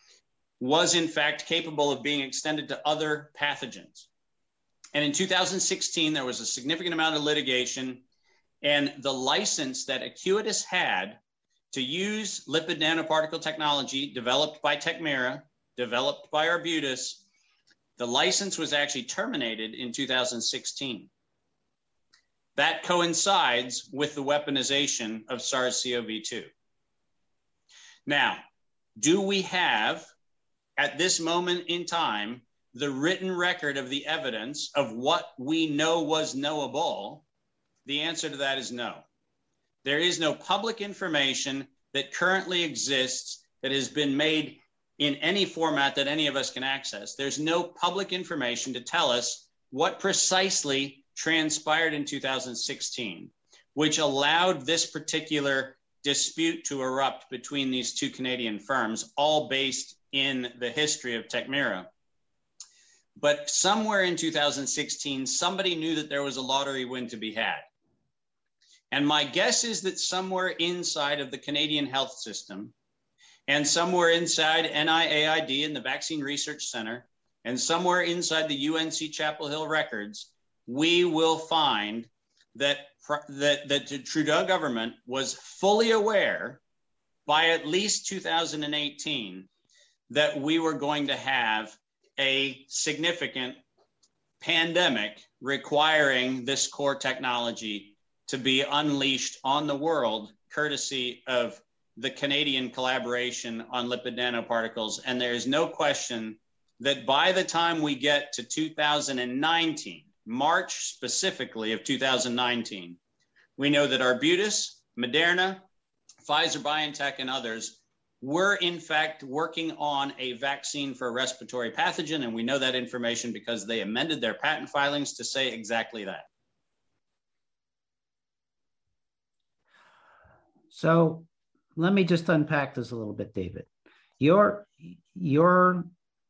was in fact capable of being extended to other pathogens. And in two thousand sixteen, there was a significant amount of litigation, and the license that Acuitas had to use lipid nanoparticle technology developed by Tecmira, developed by Arbutus, the license was actually terminated in two thousand sixteen. That coincides with the weaponization of SARS-C o V two. Now, do we have, at this moment in time, the written record of the evidence of what we know was knowable? The answer to that is no. There is no public information that currently exists that has been made in any format that any of us can access. There's no public information to tell us what precisely transpired in two thousand sixteen, which allowed this particular dispute to erupt between these two Canadian firms, all based in the history of Tecmira. But somewhere in two thousand sixteen, somebody knew that there was a lottery win to be had. And my guess is that somewhere inside of the Canadian health system, and somewhere inside N I A I D and the Vaccine Research Center, and somewhere inside the U N C Chapel Hill records, we will find that, that, that the Trudeau government was fully aware by at least two thousand eighteen that we were going to have a significant pandemic requiring this core technology to be unleashed on the world, courtesy of the Canadian collaboration on lipid nanoparticles. And there is no question that by the time we get to two thousand nineteen, March specifically of two thousand nineteen, we know that Arbutus, Moderna, Pfizer, BioNTech, and others were in fact working on a vaccine for a respiratory pathogen. And we know that information because they amended their patent filings to say exactly that. So let me just unpack this a little bit, David. You're, you're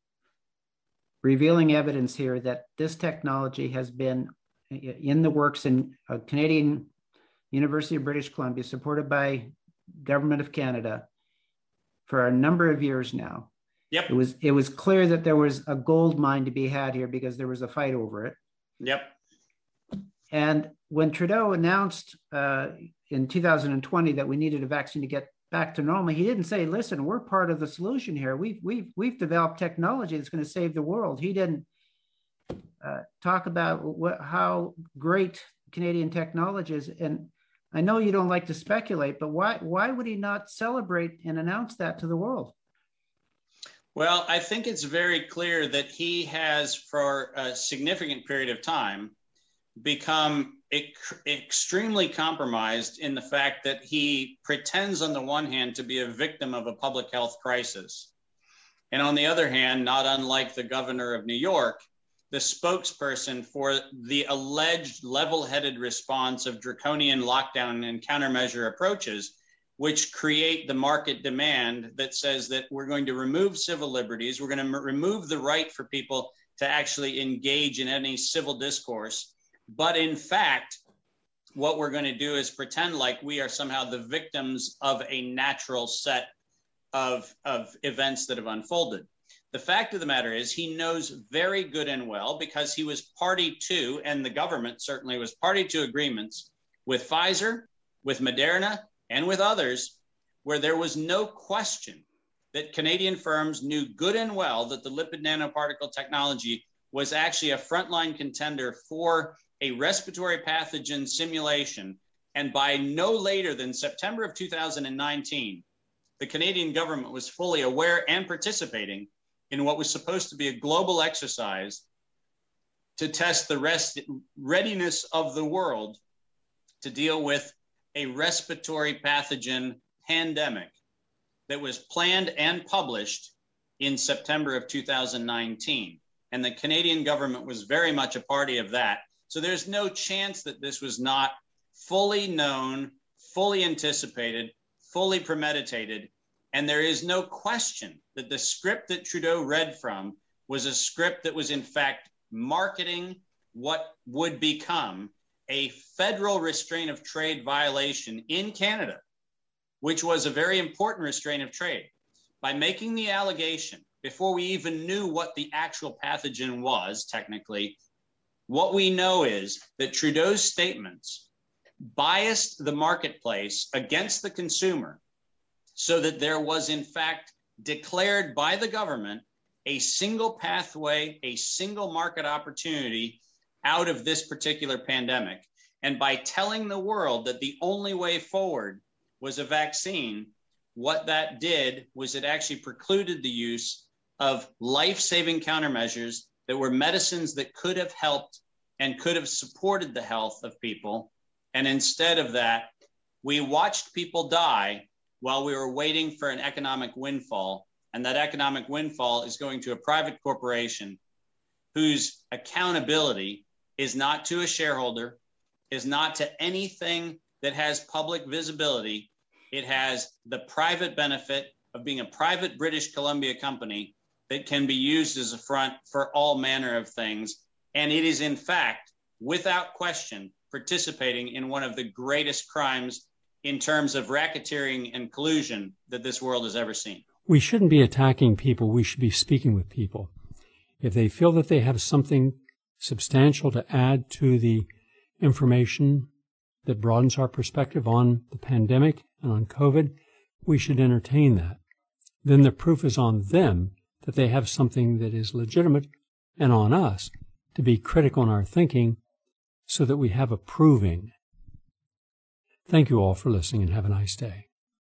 revealing evidence here that this technology has been in the works in a Canadian University of British Columbia, supported by Government of Canada for a number of years now. Yep. It was, it was clear that there was a gold mine to be had here because there was a fight over it. Yep. And when Trudeau announced uh, in two thousand twenty that we needed a vaccine to get back to normal, he didn't say, listen, we're part of the solution here. We've, we've, we've developed technology that's going to save the world. He didn't uh, talk about what, how great Canadian technology is. And I know you don't like to speculate, but why, why would he not celebrate and announce that to the world? Well, I think it's very clear that he has, for a significant period of time, become ec- extremely compromised in the fact that he pretends, on the one hand, to be a victim of a public health crisis. And on the other hand, not unlike the governor of New York, the spokesperson for the alleged level-headed response of draconian lockdown and countermeasure approaches, which create the market demand that says that we're going to remove civil liberties, we're going to m- remove the right for people to actually engage in any civil discourse. But in fact, what we're going to do is pretend like we are somehow the victims of a natural set of, of events that have unfolded. The fact of the matter is he knows very good and well, because he was party to, and the government certainly was party to, agreements with Pfizer, with Moderna, and with others, where there was no question that Canadian firms knew good and well that the lipid nanoparticle technology was actually a frontline contender for a respiratory pathogen simulation. And by no later than September of two thousand nineteen, the Canadian government was fully aware and participating in what was supposed to be a global exercise to test the rest, readiness of the world to deal with a respiratory pathogen pandemic that was planned and published in September of two thousand nineteen. And the Canadian government was very much a party of that. So there's no chance that this was not fully known, fully anticipated, fully premeditated. And there is no question that the script that Trudeau read from was a script that was in fact marketing what would become a federal restraint of trade violation in Canada, which was a very important restraint of trade. By making the allegation before we even knew what the actual pathogen was, technically, what we know is that Trudeau's statements biased the marketplace against the consumer, so that there was in fact declared by the government a single pathway, a single market opportunity out of this particular pandemic. And by telling the world that the only way forward was a vaccine, what that did was it actually precluded the use of life-saving countermeasures that were medicines that could have helped and could have supported the health of people. And instead of that, we watched people die while we were waiting for an economic windfall. And that economic windfall is going to a private corporation whose accountability is not to a shareholder, is not to anything that has public visibility. It has the private benefit of being a private British Columbia company that can be used as a front for all manner of things. And it is, in fact, without question, participating in one of the greatest crimes in terms of racketeering and collusion that this world has ever seen. We shouldn't be attacking people. We should be speaking with people. If they feel that they have something substantial to add to the information that broadens our perspective on the pandemic and on COVID, we should entertain that. Then the proof is on them that they have something that is legitimate, and on us to be critical in our thinking so that we have a proving. Thank you all for listening, and have a nice day.